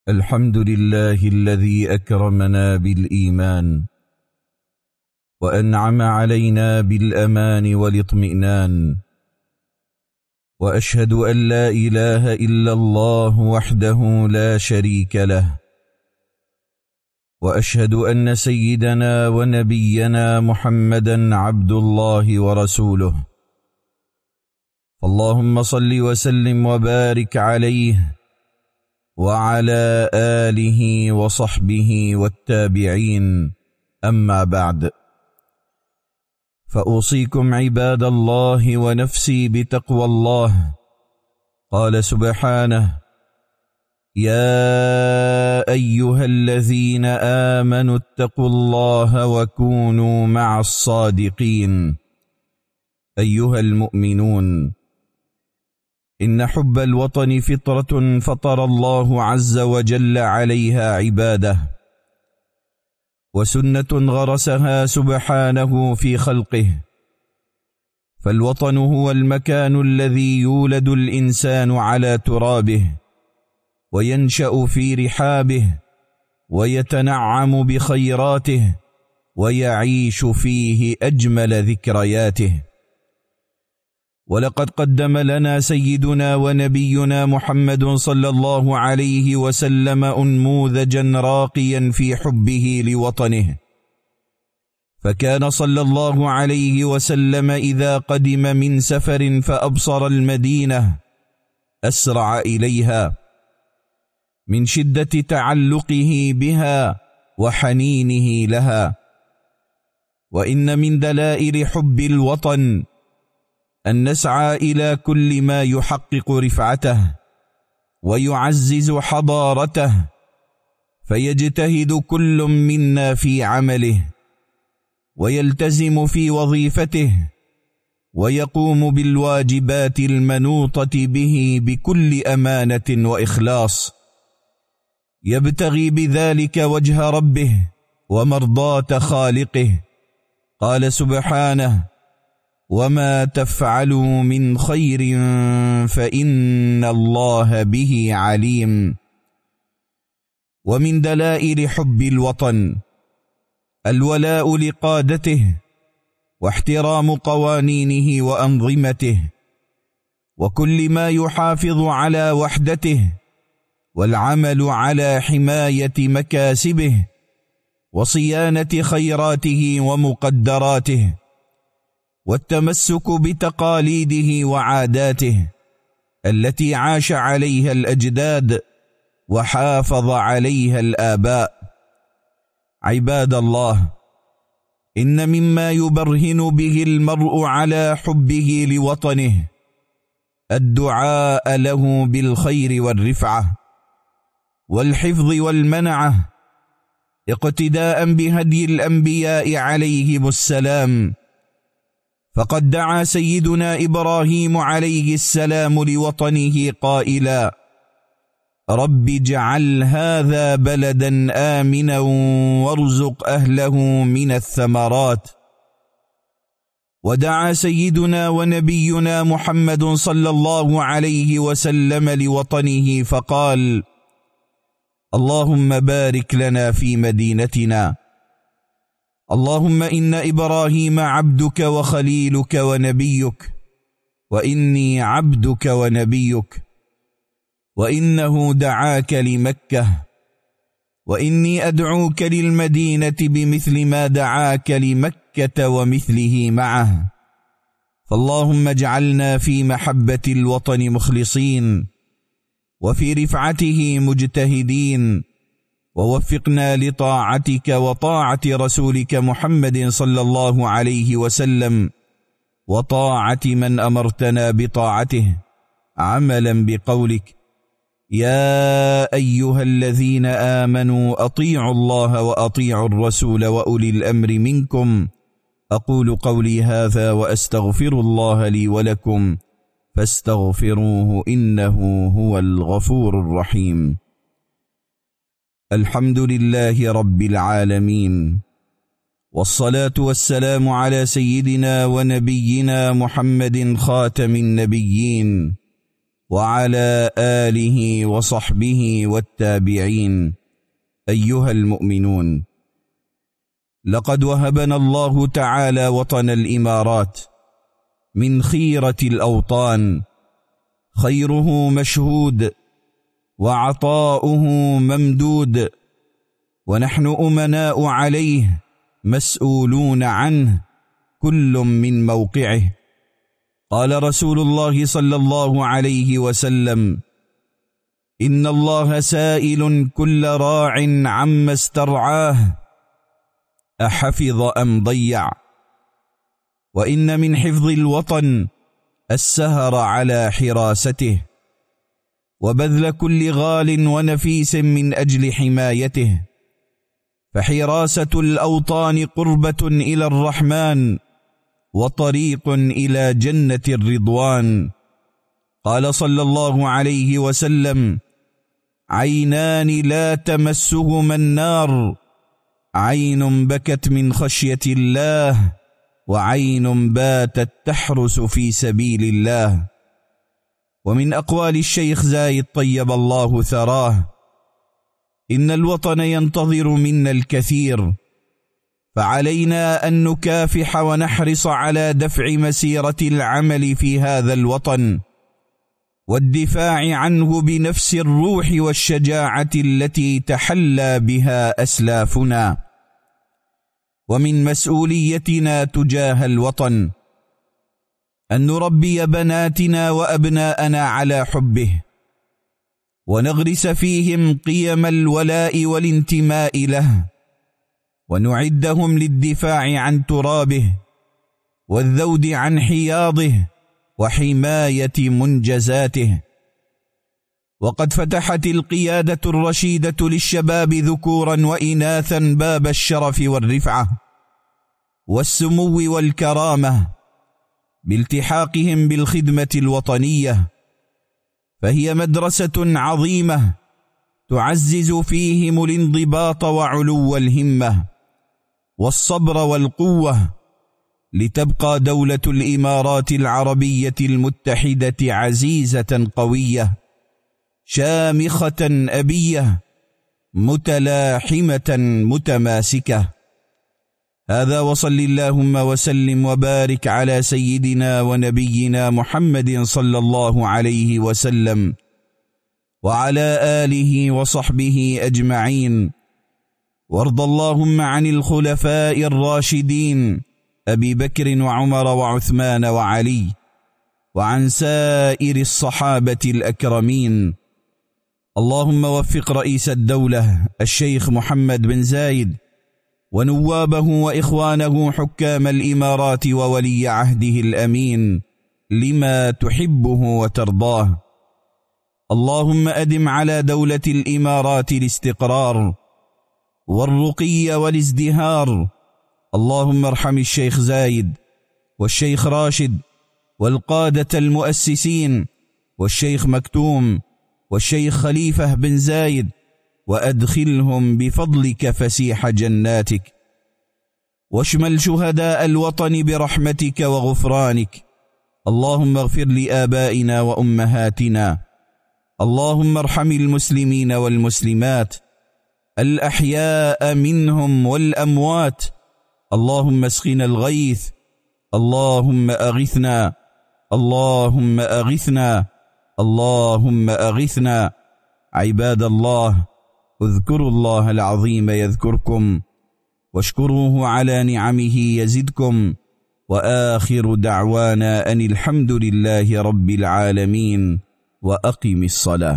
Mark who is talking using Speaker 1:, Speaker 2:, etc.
Speaker 1: الحمد لله الذي أكرمنا بالإيمان وأنعم علينا بالأمان والاطمئنان، وأشهد أن لا إله إلا الله وحده لا شريك له، وأشهد أن سيدنا ونبينا محمدا عبد الله ورسوله. اللهم صل وسلم وبارك عليه وعلى آله وصحبه والتابعين، أما بعد، فأوصيكم عباد الله ونفسي بتقوى الله. قال سبحانه: يا أيها الذين آمنوا اتقوا الله وكونوا مع الصادقين. أيها المؤمنون، إن حب الوطن فطرة فطر الله عز وجل عليها عباده، وسنة غرسها سبحانه في خلقه، فالوطن هو المكان الذي يولد الإنسان على ترابه، وينشأ في رحابه، ويتنعم بخيراته، ويعيش فيه أجمل ذكرياته. ولقد قدم لنا سيدنا ونبينا محمد صلى الله عليه وسلم أنموذجا راقيا في حبه لوطنه، فكان صلى الله عليه وسلم إذا قدم من سفر فأبصر المدينة أسرع إليها من شدة تعلقه بها وحنينه لها. وإن من دلائل حب الوطن أن نسعى إلى كل ما يحقق رفعته ويعزز حضارته، فيجتهد كل منا في عمله، ويلتزم في وظيفته، ويقوم بالواجبات المنوطة به بكل أمانة وإخلاص، يبتغي بذلك وجه ربه ومرضاة خالقه. قال سبحانه: وما تفعلوا من خير فإن الله به عليم. ومن دلائل حب الوطن الولاء لقادته، واحترام قوانينه وأنظمته، وكل ما يحافظ على وحدته، والعمل على حماية مكاسبه وصيانة خيراته ومقدراته، والتمسك بتقاليده وعاداته التي عاش عليها الأجداد وحافظ عليها الآباء. عباد الله، إن مما يبرهن به المرء على حبه لوطنه الدعاء له بالخير والرفعة والحفظ والمنعة، اقتداء بهدي الأنبياء عليهم السلام. فقد دعا سيدنا إبراهيم عليه السلام لوطنه قائلا: رب اجعل هذا بلدا آمنا وارزق أهله من الثمرات. ودعا سيدنا ونبينا محمد صلى الله عليه وسلم لوطنه فقال: اللهم بارك لنا في مدينتنا. اللهم إن إبراهيم عبدك وخليلك ونبيك، وإني عبدك ونبيك، وإنه دعاك لمكة، وإني أدعوك للمدينة بمثل ما دعاك لمكة ومثله معه. فاللهم اجعلنا في محبة الوطن مخلصين، وفي رفعته مجتهدين، ووفقنا لطاعتك وطاعة رسولك محمد صلى الله عليه وسلم، وطاعة من أمرتنا بطاعته، عملا بقولك: يا أيها الذين آمنوا أطيعوا الله وأطيعوا الرسول وأولي الأمر منكم. أقول قولي هذا وأستغفر الله لي ولكم، فاستغفروه إنه هو الغفور الرحيم. الحمد لله رب العالمين، والصلاة والسلام على سيدنا ونبينا محمد خاتم النبيين، وعلى آله وصحبه والتابعين. أيها المؤمنون، لقد وهبنا الله تعالى وطن الإمارات من خيرة الأوطان، خيره مشهود وعطاؤه ممدود، ونحن أمناء عليه مسؤولون عنه، كل من موقعه. قال رسول الله صلى الله عليه وسلم: إن الله سائل كل راع عما استرعاه أحفظ أم ضيع. وإن من حفظ الوطن السهر على حراسته وبذل كل غال ونفيس من أجل حمايته، فحراسة الأوطان قربة إلى الرحمن وطريق إلى جنة الرضوان. قال صلى الله عليه وسلم: عينان لا تمسهما النار، عين بكت من خشية الله، وعين باتت تحرس في سبيل الله. ومن أقوال الشيخ زايد طيب الله ثراه: إن الوطن ينتظر منا الكثير، فعلينا أن نكافح ونحرص على دفع مسيرة العمل في هذا الوطن والدفاع عنه بنفس الروح والشجاعة التي تحلى بها أسلافنا. ومن مسؤوليتنا تجاه الوطن أن نربي بناتنا وأبناءنا على حبه، ونغرس فيهم قيم الولاء والانتماء له، ونعدهم للدفاع عن ترابه والذود عن حياضه وحماية منجزاته. وقد فتحت القيادة الرشيدة للشباب ذكورا وإناثا باب الشرف والرفعة والسمو والكرامة بالتحاقهم بالخدمة الوطنية، فهي مدرسة عظيمة تعزز فيهم الانضباط وعلو الهمة والصبر والقوة، لتبقى دولة الإمارات العربية المتحدة عزيزة قوية شامخة أبية متلاحمة متماسكة. هذا، وصل اللهم وسلم وبارك على سيدنا ونبينا محمد صلى الله عليه وسلم وعلى آله وصحبه أجمعين. وارض اللهم عن الخلفاء الراشدين أبي بكر وعمر وعثمان وعلي، وعن سائر الصحابة الأكرمين. اللهم وفق رئيس الدولة الشيخ محمد بن زايد ونوابه وإخوانه حكام الإمارات وولي عهده الأمين لما تحبه وترضاه. اللهم أدم على دولة الإمارات الاستقرار والرقي والازدهار. اللهم ارحم الشيخ زايد والشيخ راشد والقادة المؤسسين والشيخ مكتوم والشيخ خليفة بن زايد، وأدخلهم بفضلك فسيح جناتك، واشمل شهداء الوطن برحمتك وغفرانك. اللهم اغفر لآبائنا وأمهاتنا. اللهم ارحم المسلمين والمسلمات الأحياء منهم والأموات. اللهم اسقنا الغيث. اللهم أغثنا. اللهم أغثنا. اللهم أغثنا. عباد الله، اذكروا الله العظيم يذكركم، واشكروه على نعمه يزدكم، وآخر دعوانا أن الحمد لله رب العالمين، وأقم الصلاة.